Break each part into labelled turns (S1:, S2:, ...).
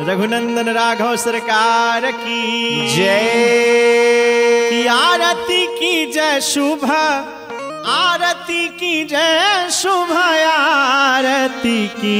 S1: रघुनंदन राघव सरकार की
S2: जय।
S1: आरती की जय शुभ आरती की जय शुभ आरती की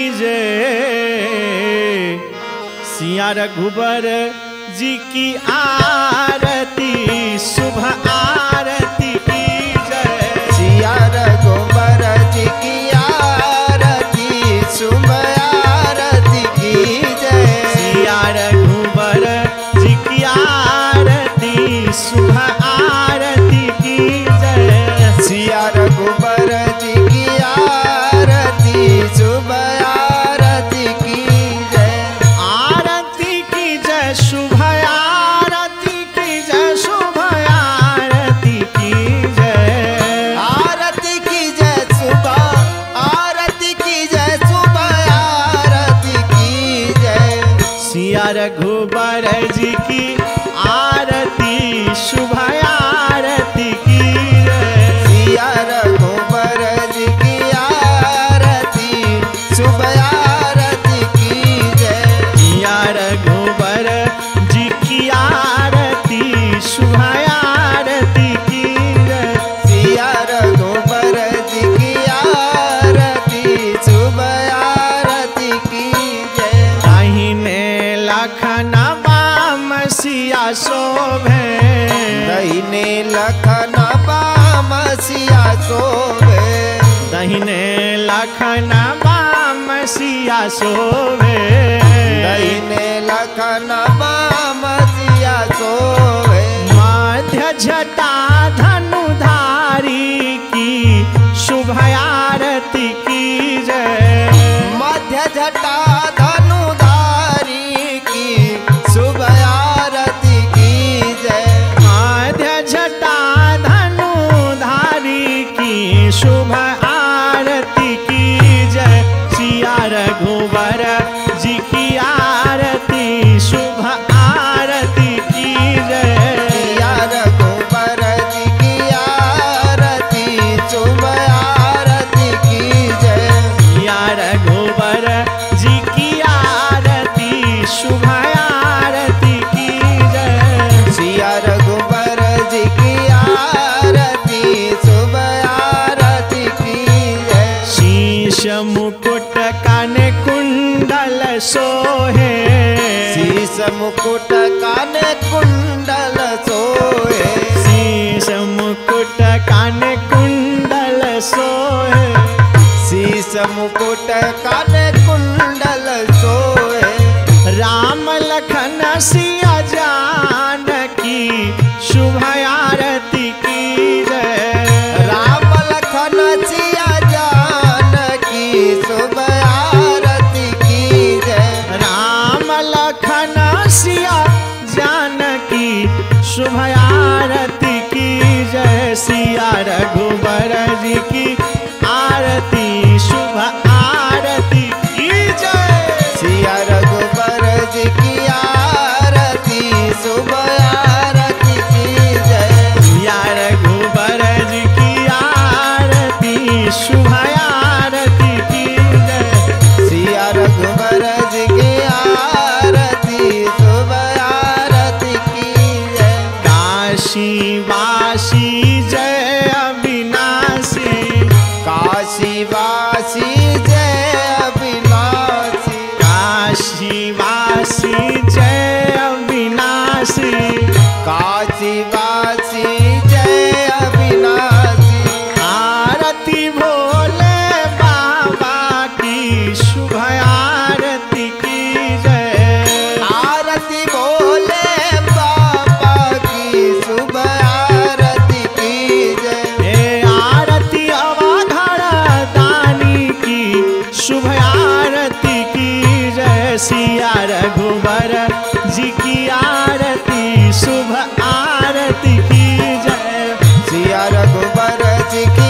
S1: जय सिया रघुबर जी की आरती शुभ आरती की जय
S2: सिया रघुबर जी की आरती शुभ आरती की जय।
S1: सिया रघुबर जी की आरती शुभ आरती की जय
S2: सिया रघुबर जी की आरती शुभ आरती की जय।
S1: आरती की जय शुभ आरती की जय शुभ आरती की जय
S2: आरती की जय शुभ आरती की जय शुभ आरती की जय।
S1: सिया रघुबर जी की आरती शुभ आरती की जय
S2: सिया रघुबर जी की आरती शुभ आरती की जय।
S1: सिया रघुबर जी की आरती शुभ आरती की जय
S2: सिया रघुबर जी की आरती शुभ आरती की जय।
S1: दाहिने लखन बाम सिया शोभे
S2: दाहिने लखन बाम सिया शोभे
S1: दाहिने लखन बाम सिया शोभे
S2: दाहिने लखन बाम सिया शोभे।
S1: मध्य जटा धनुधारी की शुभ आरती की जय
S2: मध्य जटा धनुधारी की शुभ आरती की जय।
S1: मध्य जटा धनुधारी की शुभ आरती की जय सिया रघुबर जी की आरती शुभ आरती की जय
S2: सिया रघुबर जी की आरती शुभ आरती की जय।
S1: सिया रघुबर जी की आरती शुभ आरती की जय
S2: सिया रघुबर जी की आरती शुभ आरती की जय।
S1: शीश मुकुट कान कुंडल सोहे
S2: शीश मुकुट कान कुंडल सोहे
S1: शीश मुकुट कान कुंडल सोहे
S2: शीश मुकुट कान कुंडल सोहे।
S1: राम लखन सिया जानकी शुभ आरती की जय
S2: राम लखन सिया जानकी शुभ आरती की जय।
S1: राम लखन सिया जानकी शुभ आरती की जय सिया रघुबर जी की आरती शुभ आरती की जय
S2: सिया रघुबर जी की आरती शुभ आरती की जय।
S1: सिया रघुबर जी की आरती शुभ आरती की जय
S2: सिया रघुबर जी की आरती शुभ आरती की जय।
S1: काशी वासी जय अविनाशी
S2: काशी वासी जय अविनाशी
S1: काशी वासी जय अविनाशी
S2: काशी वासी जय अविनाशी।
S1: आरती भोले बाबा की शुभ आरती की जय
S2: आरती भोले बाबा की शुभ आरती की जय।
S1: हे आरती अवघड़ दानी की शुभ आरती की जय सिया रघुबर जी की आरती शुभ आरती की जय
S2: सिया रघुबर जी की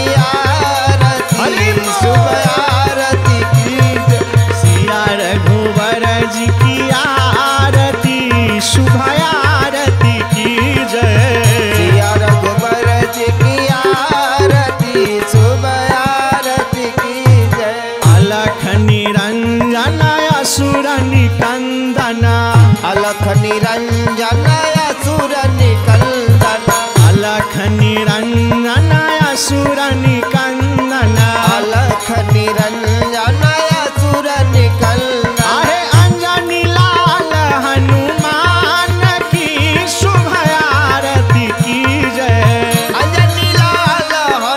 S2: आरती शुभ आरती की जय।
S1: सिया रघुबर जी की आरती शुभ आरती की जय
S2: सिया रघुबर जी की आरती शुभ आरती की जय।
S1: अलख निरंजन असुर निकंदन
S2: निरंजन असुर निकंदन
S1: अलख निरंजन असुर निकंदन
S2: अलख निरंजन असुर निकंदन
S1: आहे अंजनी लाल हनुमान की शुभ आरती की जय
S2: अंजनी लाल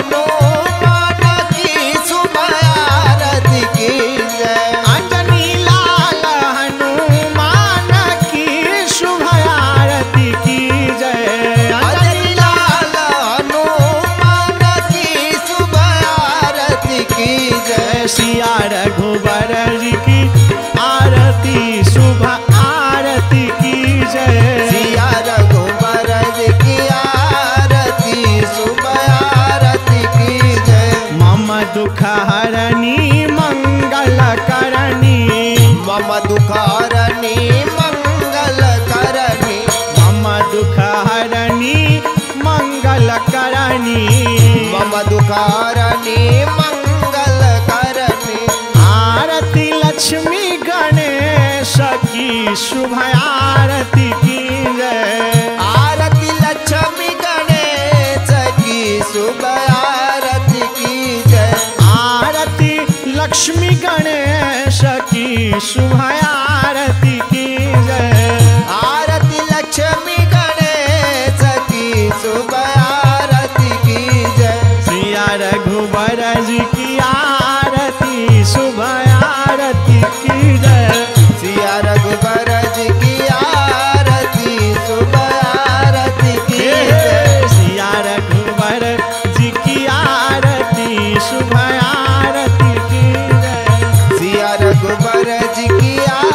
S2: हनुमान की शुभ आरती की जय
S1: अंजनी लाल हनुमान की शुभ आरती की जय
S2: अंजनी लाल हनुमान की शुभ आरती की जय
S1: सिया रघुबर जी की आरती शुभ आरती की जय
S2: सिया रघुबर जी की आरती शुभ आरती की जय
S1: मम दुख हरणी मंगल करणी
S2: मम दुखारणी मंगल करणी
S1: मम दुख हरणी मंगल करणी
S2: मम दुखारणी मंगल करणी
S1: आरती लक्ष्मी गणेश की शुभ आरती की जय
S2: आरती लक्ष्मी गणेश की शुभ आरती की जय
S1: आरती लक्ष्मी गणेश की शुभ आरती की जय
S2: आरती लक्ष्मी गणेश की शुभ आरती की जय
S1: सिया रघुबर जी की आरती शुभ आरती की जय
S2: सिया रघुबर जी की आरती शुभ आरती की जय
S1: सिया रघुबर जी की आरती शुभ आरती की जय
S2: सिया रघुबर जी की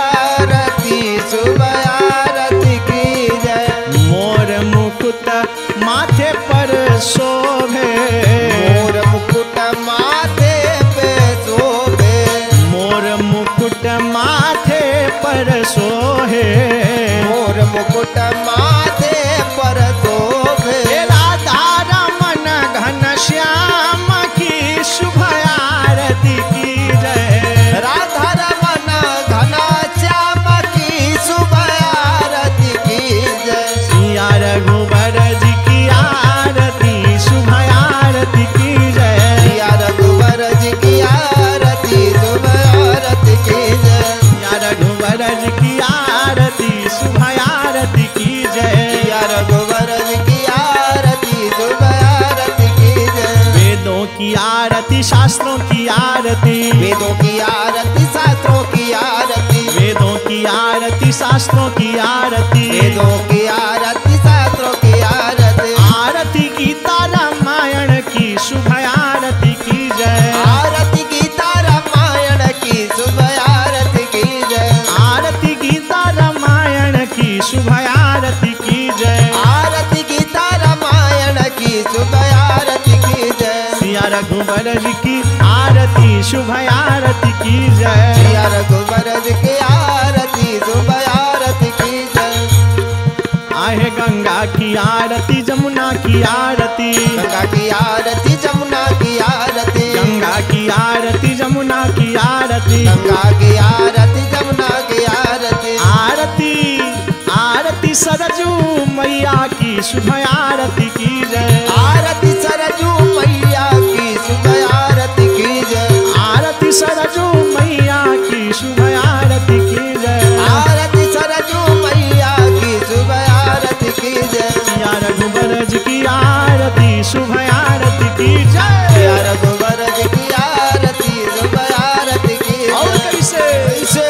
S2: आरती शुभ आरती की जय
S1: मोर मुकुट माथे पर शोभे
S2: मोर मुकुट माथे पे शोभे
S1: मोर मुकुट माथे पर सोहे
S2: मोर मुकुट माथे पर शोभे
S1: हे राधा रमन घन श्याम की शुभ आरती की जय
S2: राधा रमन घना श्याम की शुभ आरती की जय
S1: सिया रघुबर जी की आरती शुभ आरती की जय
S2: सिया रघुबर जी की आरती शुभ आरती की जय
S1: सिया रघुबर जी की आरती शुभ आरती की जय
S2: सिया रघुबर जी की आरती शुभ आरती की जय
S1: वेदों की आरती शास्त्रों की आरती
S2: वेदों की आरती शास्त्रों की आरती
S1: वेदों की आरती शास्त्रों की आरती
S2: वेदों की आरती शास्त्रों की आरती
S1: आरती गीता रामायण की शुभ आरती की जय
S2: आरती गीता रामायण की शुभ आरती की जय
S1: आरती गीता रामायण की शुभ आरती की जय
S2: आरती गीता रामायण की शुभ आरती की जय
S1: सिया रघुबर जी की आरती शुभ आरती की जय
S2: सिया रघुबर जी की आरती शुभ आरती की जय
S1: आहे गंगा की आरती जमुना की आरती
S2: गंगा की आरती जमुना की आरती
S1: गंगा की आरती जमुना की आरती
S2: गंगा की आरती जमुना की आरती
S1: आरती आरती सरजू मैया की शुभ आरती की जय
S2: आरती सरजू मैया की शुभ आरती की जय
S1: आरती सरजू मैया की शुभ आरती की जय
S2: आरती सरजू मैया की शुभ आरती की जय
S1: सिया रघुबर जी की आरती शुभ आरती की जय
S2: सिया रघुबर जी की आरती शुभ आरती की
S1: और
S2: जय
S1: कैसे
S2: कैसे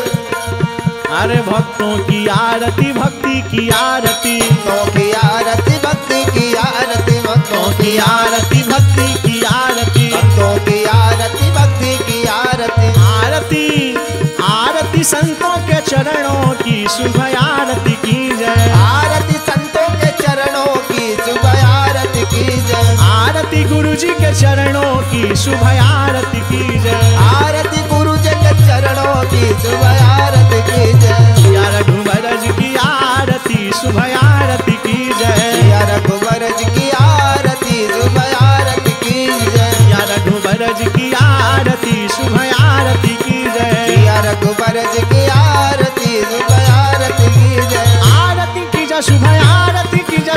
S1: अरे भक्तों की आरती भक्ति की आरती
S2: भक्तों की आरती भक्ति की आरती भक्तों
S1: भक्तों की आरती भक्ति की आरती
S2: भक्तों की आरती भक्ति की आरती
S1: आरती आरती संतों के चरणों की शुभ आरती की जय
S2: आरती संतों के चरणों की शुभ आरती की जय
S1: आरती गुरु जी के चरणों की शुभ आरती की जय
S2: आरती गुरु जी के चरणों की शुभ आरती की जय
S1: सिया रघुबर जी की आरती शुभ आरती की जय
S2: सिया रघुबर जी की आरती शुभ आरती की जय
S1: सिया रघुबर जी की आरती शुभ आरती की जय
S2: सिया रघुबर जी की आरती शुभ आरती की जय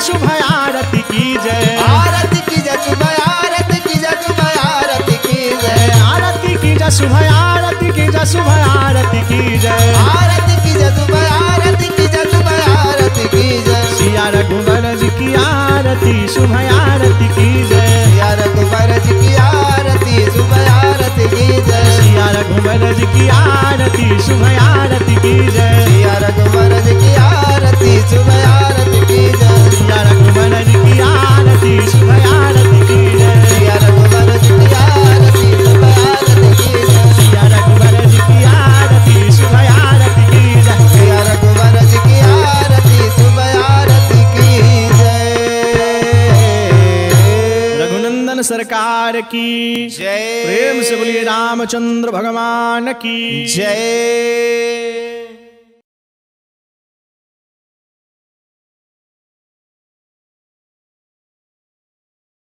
S1: शुभ आरती की जय
S2: आरती की जय शुभ आरती की जय शुभ आरती की जय
S1: आरती की जय शुभ आरती की जय शुभ आरती की जय
S2: आरती की जय शुभ आरती की जय शुभ आरती की जय
S1: सिया रघुवर जी की आरती शुभ आरती की जय
S2: सिया रघुवर जी की आरती शुभ आरती की जय
S1: सिया रघुवर जी की आरती शुभ आरती की जय
S2: सिया रघुवर जी की आरती शुभ आरती की जय
S1: सिया रघुवर जी की आरती शुभ आरती की जय
S2: सिया रघुवर जी की आरती शुभ आरती की जय
S1: सिया रघुवर जी की आरती शुभ आरती की जय
S2: सिया रघुवर जी की आरती शुभ आरती की जय
S1: रघुनंदन सरकार की
S2: जय
S1: प्रेम से बोलिए रामचंद्र भगवान की
S2: जय।